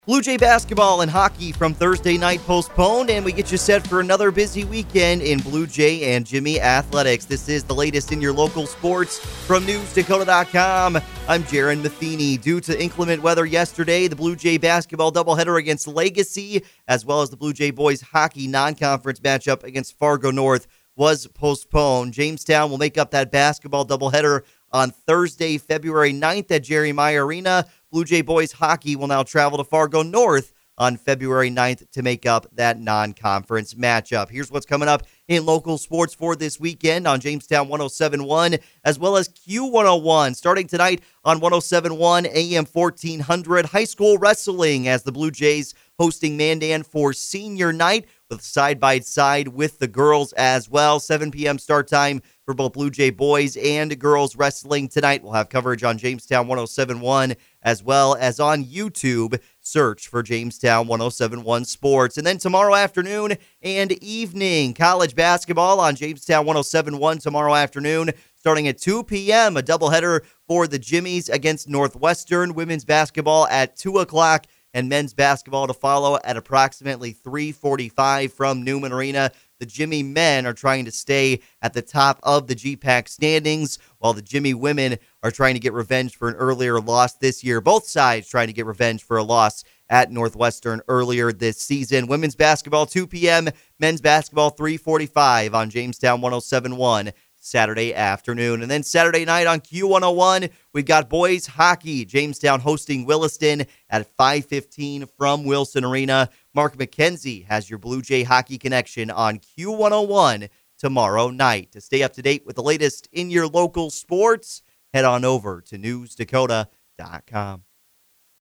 Blue Jay basketball and hockey from Thursday night postponed, and we get you set for another busy weekend in Blue Jay and Jimmy athletics. This is the latest in your local sports from NewsDakota.com. I'm Jaron Matheny. Due to inclement weather yesterday, the Blue Jay basketball doubleheader against Legacy, as well as the Blue Jay boys hockey non-conference matchup against Fargo North, was postponed. Jamestown will make up that basketball doubleheader on Thursday, February 9th at Jerry Meyer Arena. Blue Jay boys hockey will now travel to Fargo North on February 9th to make up that non-conference matchup. Here's what's coming up in local sports for this weekend on Jamestown 107.1 as well as Q101. Starting tonight on 107.1 AM 1400, high school wrestling as the Blue Jays hosting Mandan for senior night with side-by-side with the girls as well. 7 p.m. start time for both Blue Jay boys and girls wrestling tonight. We'll have coverage on Jamestown 107.1 as well as on YouTube. Search for Jamestown 107.1 Sports. And then tomorrow afternoon and evening, college basketball on Jamestown 107.1 tomorrow afternoon, starting at 2 p.m., a doubleheader for the Jimmies against Northwestern. Women's basketball at 2 o'clock and men's basketball to follow at approximately 3:45 from Newman Arena. The Jimmy men are trying to stay at the top of the GPAC standings, while the Jimmy women are trying to get revenge for an earlier loss this year. Both sides trying to get revenge for a loss at Northwestern earlier this season. Women's basketball 2 p.m., men's basketball 3:45 on Jamestown 107.1. Saturday afternoon. And then Saturday night on Q101, we've got boys hockey. Jamestown hosting Williston at 5:15 from Wilson Arena. Mark McKenzie has your Blue Jay hockey connection on Q101 tomorrow night. To stay up to date with the latest in your local sports, head on over to NewsDakota.com.